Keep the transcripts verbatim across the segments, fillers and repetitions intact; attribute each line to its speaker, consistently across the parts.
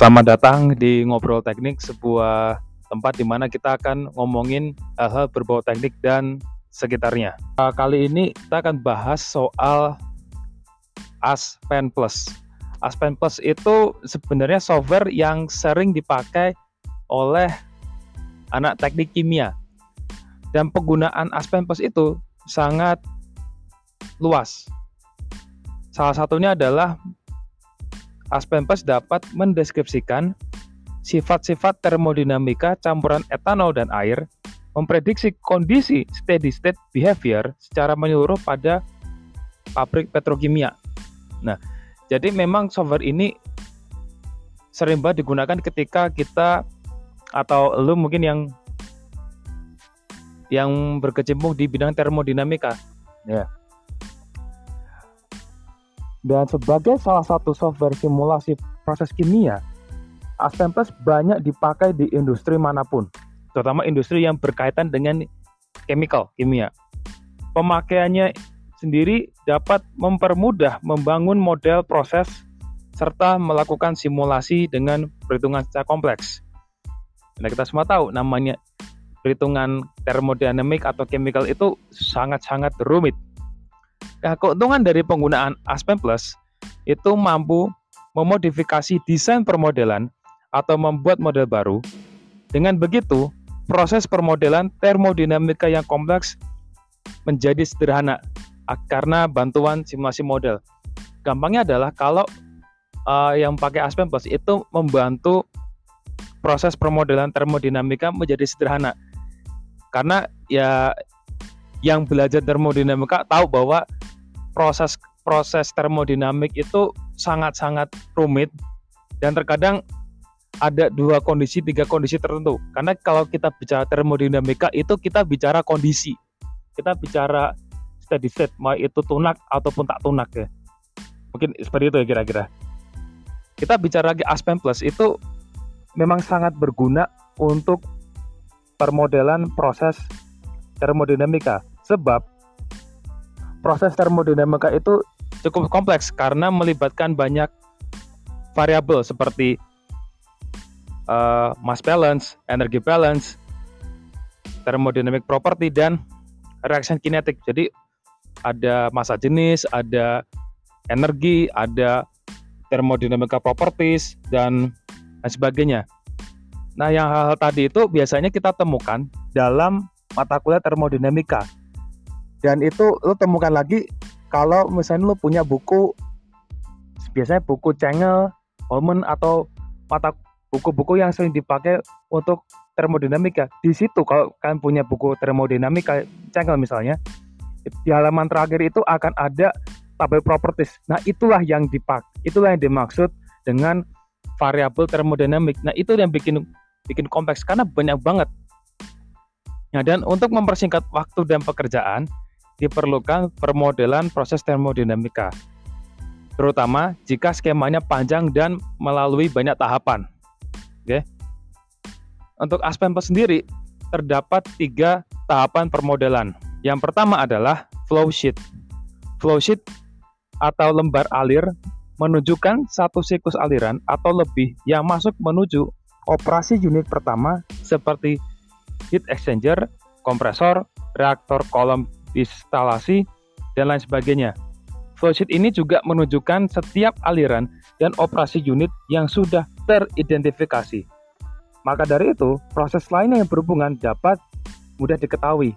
Speaker 1: Selamat datang di Ngobrol Teknik, sebuah tempat di mana kita akan ngomongin hal-hal berbau teknik dan sekitarnya. Uh, kali ini kita akan bahas soal Aspen Plus. Aspen Plus itu sebenarnya software yang sering dipakai oleh anak teknik kimia. Dan penggunaan Aspen Plus itu sangat luas. Salah satunya adalah Aspen Plus dapat mendeskripsikan sifat-sifat termodinamika campuran etanol dan air, memprediksi kondisi steady state behavior secara menyeluruh pada pabrik petrokimia. Nah, jadi memang software ini sering banget digunakan ketika kita atau lu mungkin yang yang berkecimpung di bidang termodinamika, ya. Dan sebagai salah satu software simulasi proses kimia, Aspen Plus banyak dipakai di industri manapun, terutama industri yang berkaitan dengan chemical, kimia. Pemakaiannya sendiri dapat mempermudah membangun model proses serta melakukan simulasi dengan perhitungan secara kompleks. Nah, kita semua tahu namanya perhitungan termodinamik atau chemical itu sangat-sangat rumit. Nah, keuntungan dari penggunaan Aspen Plus itu mampu memodifikasi desain permodelan atau membuat model baru. Dengan begitu, proses permodelan termodinamika yang kompleks menjadi sederhana karena bantuan simulasi model. Gampangnya adalah kalau uh, yang pakai Aspen Plus itu membantu proses permodelan termodinamika menjadi sederhana. Karena ya yang belajar termodinamika tahu bahwa proses proses termodinamik itu sangat-sangat rumit dan terkadang ada dua kondisi, tiga kondisi tertentu. Karena kalau kita bicara termodinamika itu kita bicara kondisi, kita bicara steady state, mau itu tunak ataupun tak tunak ya. Mungkin seperti itu ya kira-kira. Kita bicara lagi Aspen Plus itu memang sangat berguna untuk permodelan proses termodinamika. Sebab proses termodinamika itu cukup kompleks karena melibatkan banyak variabel seperti uh, mass balance, energy balance, thermodynamic property, dan reaction kinetic. Jadi ada massa jenis, ada energi, ada thermodynamic properties, dan lain sebagainya. Nah, yang hal-hal tadi itu biasanya kita temukan dalam mata kuliah termodinamika. Dan itu lo temukan lagi kalau misalnya lo punya buku, biasanya buku Cengel, Holman, atau mata buku-buku yang sering dipakai untuk termodinamika. Di situ kalau kalian punya buku termodinamika Cengel misalnya, di halaman terakhir itu akan ada tabel properties. Nah, itulah yang dipak, itulah yang dimaksud dengan variabel termodinamik. Nah, itu yang bikin bikin kompleks karena banyak banget. Nah, dan untuk mempersingkat waktu dan pekerjaan diperlukan permodelan proses termodinamika, terutama jika skemanya panjang dan melalui banyak tahapan. Oke. Untuk Aspen Plus sendiri terdapat tiga tahapan permodelan. Yang pertama adalah flow sheet. Flow sheet atau lembar alir menunjukkan satu siklus aliran atau lebih yang masuk menuju operasi unit pertama seperti heat exchanger, kompresor, reaktor kolom instalasi, dan lain sebagainya. Flowsheet ini juga menunjukkan setiap aliran dan operasi unit yang sudah teridentifikasi. Maka dari itu, proses lainnya yang berhubungan dapat mudah diketahui.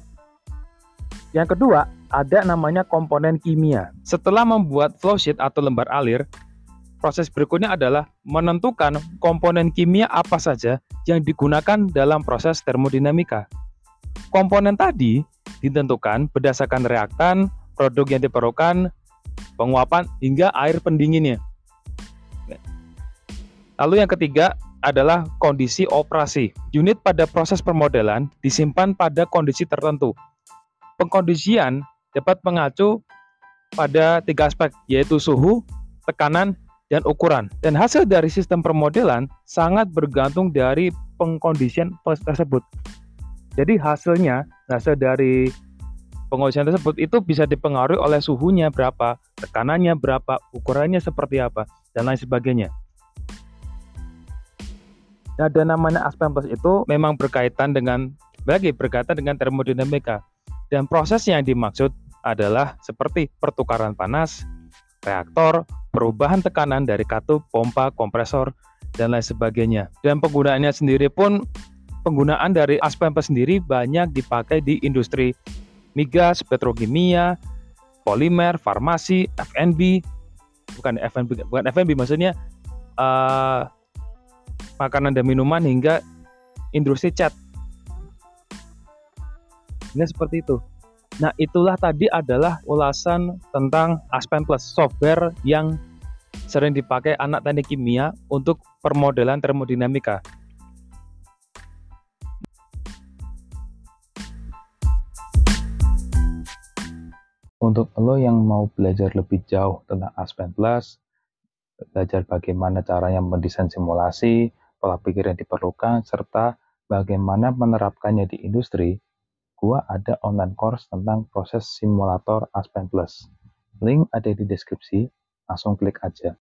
Speaker 1: Yang kedua, ada namanya komponen kimia. Setelah membuat flowsheet atau lembar alir, proses berikutnya adalah menentukan komponen kimia apa saja yang digunakan dalam proses termodinamika. Komponen tadi ditentukan berdasarkan reaktan, produk yang diperlukan, penguapan, hingga air pendinginnya. Lalu yang ketiga adalah kondisi operasi. Unit pada proses permodelan disimpan pada kondisi tertentu. Pengkondisian dapat mengacu pada tiga aspek, yaitu suhu, tekanan, dan ukuran. Dan hasil dari sistem permodelan sangat bergantung dari pengkondisian tersebut. Jadi hasilnya, hasil dari pengkondisian tersebut itu bisa dipengaruhi oleh suhunya berapa, tekanannya berapa, ukurannya seperti apa, dan lain sebagainya. Nah, dan namanya Aspen Plus itu memang berkaitan dengan lagi berkaitan dengan termodinamika. Dan proses yang dimaksud adalah seperti pertukaran panas, reaktor, perubahan tekanan dari katup, pompa, kompresor, dan lain sebagainya. Dan penggunaannya sendiri pun, penggunaan dari Aspen Plus sendiri banyak dipakai di industri migas, petrokimia, polimer, farmasi, F and B, bukan F and B, bukan F and B maksudnya uh, makanan dan minuman hingga industri cat. Ini seperti itu. Nah, itulah tadi adalah ulasan tentang Aspen Plus, software yang sering dipakai anak teknik kimia untuk permodelan termodinamika. Untuk lo yang mau belajar lebih jauh tentang Aspen Plus, belajar bagaimana caranya mendesain simulasi, pola pikir yang diperlukan, serta bagaimana menerapkannya di industri, gua ada online course tentang proses simulator Aspen Plus. Link ada di deskripsi, langsung klik aja.